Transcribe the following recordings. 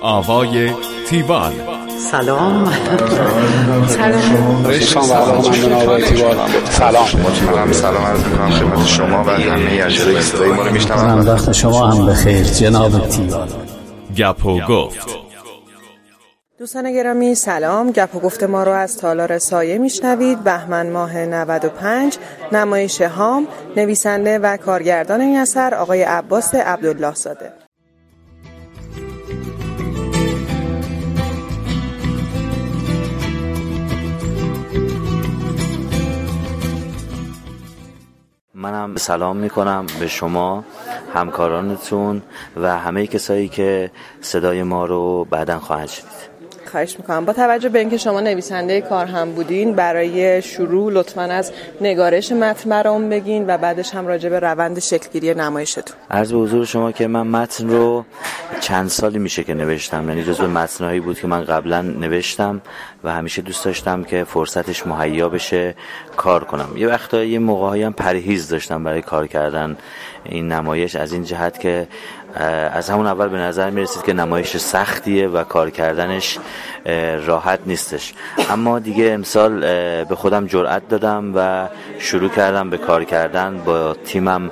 آوای تیوال. سلام. سلام عرض می‌کنم خدمت شما و همه اجرای صدای ما رو میشنوند. وقت شما هم بخیر جناب تیوال. گپ و گفت. دوستان گرامی سلام. گپ و گفت ما رو از تالار سایه میشنوید. بهمن ماه 95. نمایش هام. نویسنده و کارگردان این اثر آقای عباس عبدالله زاده. منم سلام میکنم به شما، همکارانتون و همه کسایی که صدای ما رو بعداً خواهند شنید. خواهش میکنم با توجه به اینکه شما نویسنده کار هم بودین، برای شروع لطفاً از نگارش متن برام بگین و بعدش هم راجع به روند شکلگیری نمایشتون. عرض به حضور شما که من متن رو چند سالی میشه که نوشتم، یعنی جزو متن‌هایی بود که من قبلا نوشتم و همیشه دوست داشتم که فرصتش مهیا بشه کار کنم. یه وقتایی یه موقع‌هایی هم پرهیز داشتم برای کار کردن این نمایش، از این جهت که از همون اول به نظر میرسید که نمایش سختیه و کار کردنش راحت نیستش. اما دیگه امسال به خودم جرأت دادم و شروع کردم به کار کردن. با تیمم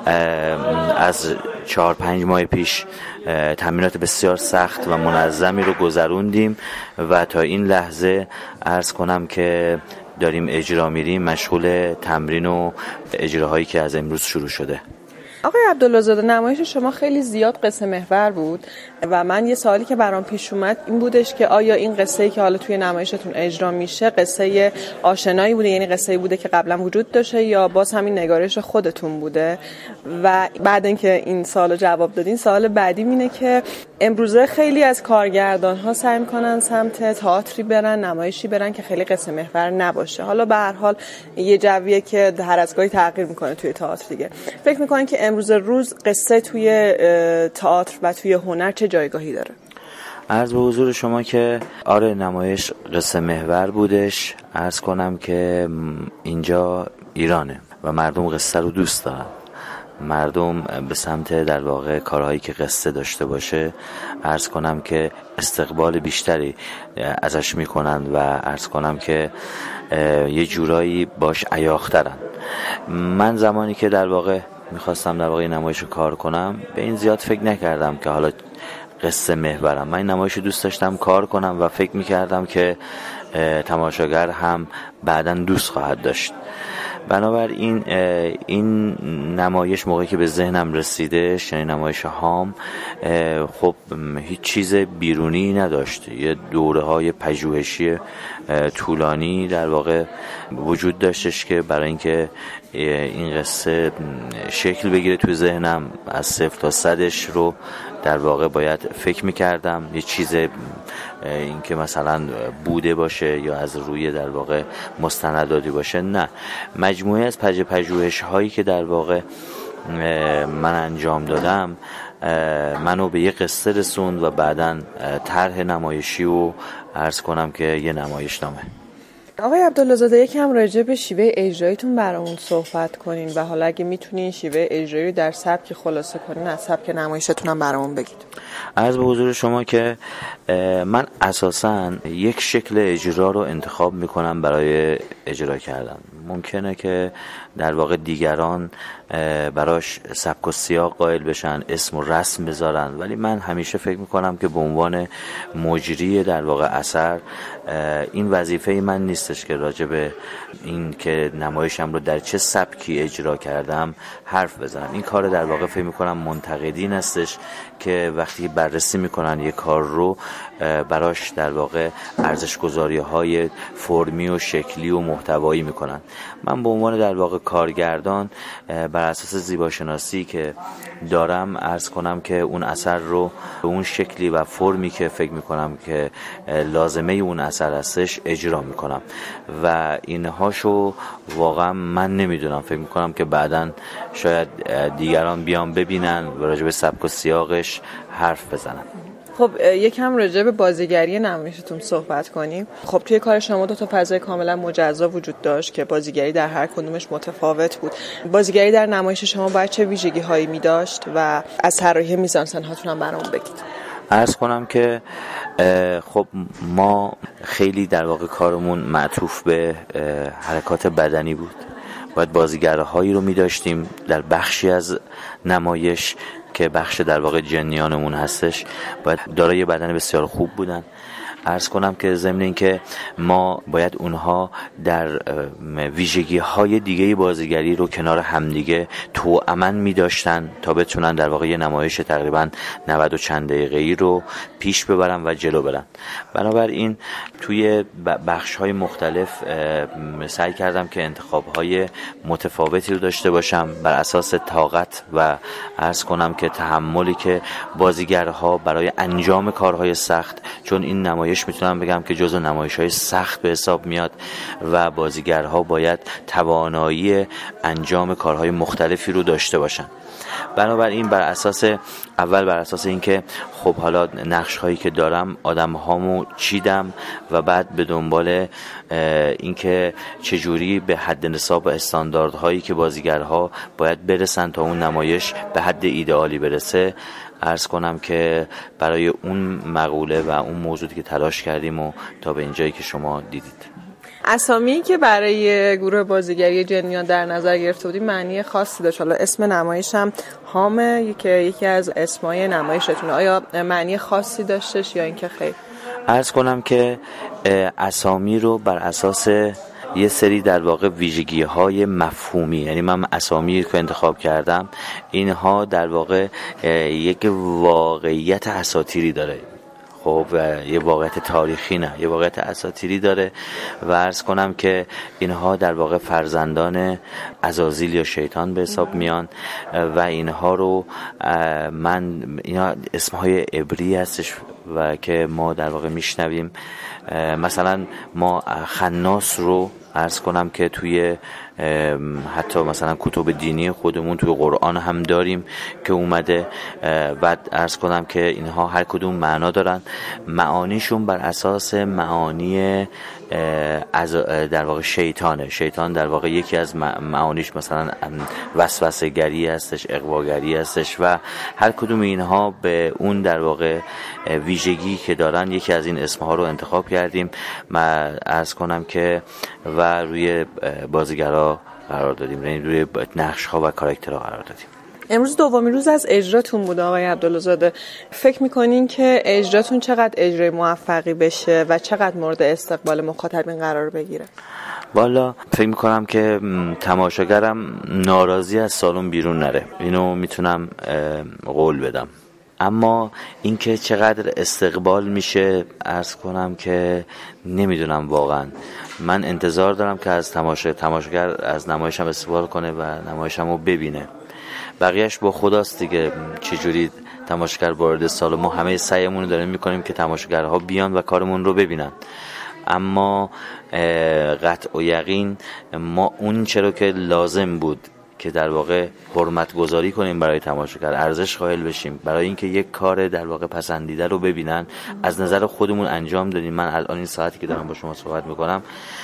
از 4-5 ماه پیش تمرینات بسیار سخت و منظمی رو گذروندیم و تا این لحظه عرض کنم که داریم اجرا میریم، مشغول تمرین و اجراهایی که از امروز شروع شده. آقای عبدالله زاده، نمایش شما خیلی زیاد قصه محور بود و من یه سوالی که برام پیش اومد این بودش که آیا این قصه‌ای که حالا توی نمایشتون اجرا میشه قصه آشنایی بوده، یعنی قصه‌ای بوده که قبلا وجود داشته، یا باز همین نگارش خودتون بوده؟ و بعد اینکه این سوالو جواب دادین، سوال بعدی اینه که امروزه خیلی از کارگردان‌ها سعی می‌کنن سمت تئاتری برن، نمایشی برن که خیلی قصه محور نباشه. حالا به هر حال یه جویه که هر از گاهی تغییر می‌کنه توی تئاتر دیگه. فکر می‌کنن که امروز روز قصه توی تئاتر و توی هنر چه جایگاهی داره؟ عرض به حضور شما که آره، نمایش قصه محور بودش. عرض کنم که اینجا ایرانه و مردم قصه رو دوست دارن. مردم به سمت در واقع کارهایی که قصه داشته باشه عرض کنم که استقبال بیشتری ازش میکنن و عرض کنم که یه جورایی باش عیاق‌ترن. من زمانی که در واقع میخواستم در واقع نمایش رو کار کنم به این زیاد فکر نکردم که حالا قصه محورم. من این نمایش رو دوست داشتم کار کنم و فکر میکردم که تماشاگر هم بعداً دوست خواهد داشت. بنابراین این نمایش موقعی که به ذهنم رسیده، یعنی نمایش هام، خب هیچ چیز بیرونی نداشت. یه دوره‌های پژوهشی طولانی در واقع وجود داشتش که برای اینکه این قصه شکل بگیره توی ذهنم از 0 تا 100ش رو در واقع باید فکر میکردم. یه چیز این که مثلا بوده باشه یا از روی در واقع مستنداتی باشه، نه، مجموعه از پژوهش هایی که در واقع من انجام دادم منو به یه قصه رسوند و بعداً طرح نمایشی و عرض کنم که یه نمایشنامه. آقای عبدالله زاده، یکم راجع به شیوه اجراییتون برامون صحبت کنین و حالا اگه میتونین شیوه اجرایی رو در سبک خلاصه کنین، از سبک نمایشتون هم برامون بگید. عرض به حضور شما که من اساساً یک شکل اجرا رو انتخاب میکنم برای اجرا کردن. ممکنه که در واقع دیگران براش سبک و سیاق قائل بشن، اسم و رسم بذارن، ولی من همیشه فکر میکنم که به عنوان مجری در واقع اثر این وظیفه من نیستش که راجع به این که نمایشم رو در چه سبکی اجرا کردم حرف بزنم. این کار در واقع فکر میکنم منتقدین هستش که وقتی بررسی میکنن یک کار رو براش در واقع ارزش‌گذاری‌های فرمی و شکلی و محتوایی میکنن. من به عنوان در واقع کارگردان بر اساس زیباشناسی که دارم عرض کنم که اون اثر رو به اون شکلی و فرمی که فکر میکنم که لازمه اون اثر هستش اجرا میکنم و اینهاشو واقعا من نمیدونم. فکر میکنم که بعداً شاید دیگران بیان ببینن و راجع به سبک و سیاقش حرف بزنن. خب یکم راجع به بازیگری نمایشتون صحبت کنیم. خب توی کار شما دو تا فضای کاملا مجزا وجود داشت که بازیگری در هر کدومش متفاوت بود. بازیگری در نمایش شما باید چه ویژگی هایی می داشت و از طراحی میزانسن هاتون هم برامون بگید. عرض کنم که خب ما خیلی در واقع کارمون معطوف به حرکات بدنی بود. باید بازیگرهایی رو می داشتیم در بخشی از نمایش که بخش در واقع جنیانمون هستش، باید دارای بدن بسیار خوب بودن. عرض کنم که ضمن این که ما باید اونها در ویژگی های دیگه بازیگری رو کنار همدیگه توأمن می داشتن تا بتونن در واقع یه نمایش تقریبا 90 و چند دقیقه‌ای رو پیش ببرن و جلو برن. بنابراین توی بخش های مختلف سعی کردم که انتخاب های متفاوتی رو داشته باشم بر اساس طاقت و عرض کنم که تحملی که بازیگرها برای انجام کارهای سخت، چون این نمایش میتونم بگم که جزو نمایش‌های سخت به حساب میاد و بازیگرها باید توانایی انجام کارهای مختلفی رو داشته باشن. بنابراین بر اساس اینکه خب حالا نقش هایی که دارم آدم‌هامو چیدم و بعد به دنبال اینکه چجوری به حد نصاب و استانداردهایی که بازیگرها باید برسن تا اون نمایش به حد ایدئالی برسه، عرض کنم که برای اون مقوله و اون موضوعی که تلاش کردیم و تا به اینجایی که شما دیدید. اسامی که برای گروه بازیگری جنیان در نظر گرفته بودیم معنی خاصی داشت. حالا اسم نمایش هم هامه که یکی از اسمای نمایشتونه. آیا معنی خاصی داشتش یا اینکه خیر؟ عرض کنم که اسامی رو بر اساس یه سری در واقع ویژگی‌های مفهومی، یعنی من اسامی که انتخاب کردم اینها در واقع یک واقعیت اساطیری داره. خب یه واقعیت تاریخی نه، یه واقعیت اساطیری داره و عرض کنم که اینها در واقع فرزندان عزازیل یا شیطان به حساب میان و اینها رو اینا اسمهای عبری هستش و که ما در واقع میشنویم. مثلا ما خناس رو عرض کنم که توی حتی مثلا کتب دینی خودمون توی قرآن هم داریم که اومده. بعد عرض کنم که اینها هر کدوم معنا دارن، معانیشون بر اساس معانی از در واقع شیطان در واقع یکی از معانیش مثلا وسوسه گری هستش، اغواگری هستش و هر کدوم اینها به اون در واقع ویژگی که دارن یکی از این اسمها رو انتخاب کردیم. من عرض کنم که و روی بازیگرا قرار دادیم، یعنی روی نقش ها و کاراکترها قرار دادیم. امروز دومین روز از اجراتون بود آقای عبدالله زاده. فکر میکنین که اجراتون چقدر اجرای موفقی بشه و چقدر مورد استقبال مخاطبین قرار بگیره؟ والا فکر میکنم که تماشاگرم ناراضی از سالن بیرون نره، اینو میتونم قول بدم. اما اینکه چقدر استقبال میشه عرض کنم که نمیدونم واقعا. من انتظار دارم که از تماشاگر از نمایشم استقبال کنه و نمایشم رو ببینه. بقیهش با خداست دیگه، چجوری تماشاگر وارد سال. ما همه سعیمون رو داریم میکنیم که تماشاگرها بیان و کارمون رو ببینن، اما قطع و یقین ما اون چرا که لازم بود که در واقع حرمت گذاری کنیم برای تماشاگر، ارزش قائل بشیم برای اینکه یک کار در واقع پسندیده رو ببینن، از نظر خودمون انجام دادیم. من الان این ساعتی که دارم با شما صحبت میکنم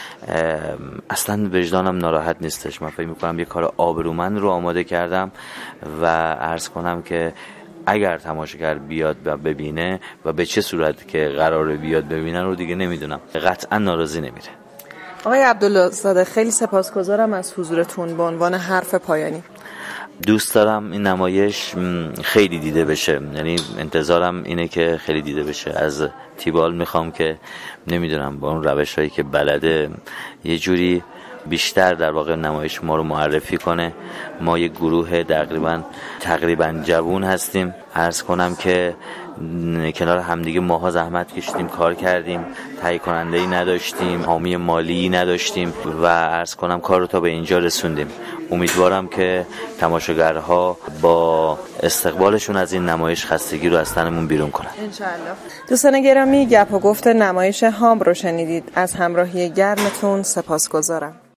اصلا وجدانم ناراحت نیستش. من فکر میکنم یک کار آبرومند رو آماده کردم و عرض کنم که اگر تماشاگر بیاد و ببینه و به چه صورت که قراره بیاد ببینن رو دیگه نمیدونم، قطعا ناراضی نمیره. آقای عبدالله زاده خیلی سپاسگزارم از حضورتون به عنوان حرف پایانی. دوست دارم این نمایش خیلی دیده بشه، یعنی انتظارم اینه که خیلی دیده بشه. از تیبال میخوام که نمیدونم با اون روش هایی که بلده یه جوری بیشتر در واقع نمایش ما رو معرفی کنه. ما یک گروه تقریبا جوون هستیم. عرض کنم که کنار همدیگه ماها زحمت کشیدیم، کار کردیم، تهیه کننده‌ای نداشتیم، حامی مالی نداشتیم و عرض کنم کار رو تا به اینجا رسوندیم. امیدوارم که تماشاگرها با استقبالشون از این نمایش خستگی رو از تنمون بیرون کنن انشالله. دوستان گرامی، گپ و گفت نمایش هام رو شنیدید. از همراهی گرمتون سپاسگزارم.